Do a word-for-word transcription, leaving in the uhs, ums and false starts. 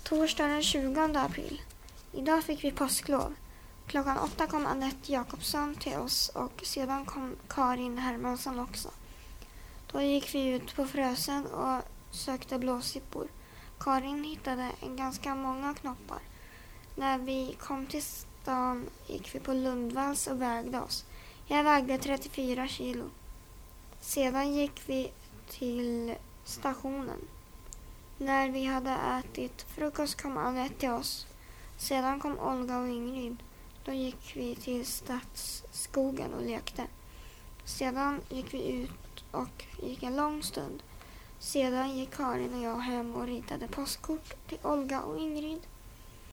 Torsdag den tjugonde april. Idag fick vi påsklov. Klockan åtta kom Annette Jakobsson till oss och sedan kom Karin Hermansson också. Då gick vi ut på Frösen och sökte blåsippor. Karin hittade en ganska många knoppar. När vi kom till stan gick vi på Lundvalls och vägde oss. Jag vägde trettiofyra kilo. Sedan gick vi till stationen. När vi hade ätit frukost kom Annette till oss. Sedan kom Olga och Ingrid. Då gick vi till Stadsskogen och lekte. Sedan gick vi ut och gick en lång stund. Sedan gick Karin och jag hem och ritade postkort till Olga och Ingrid.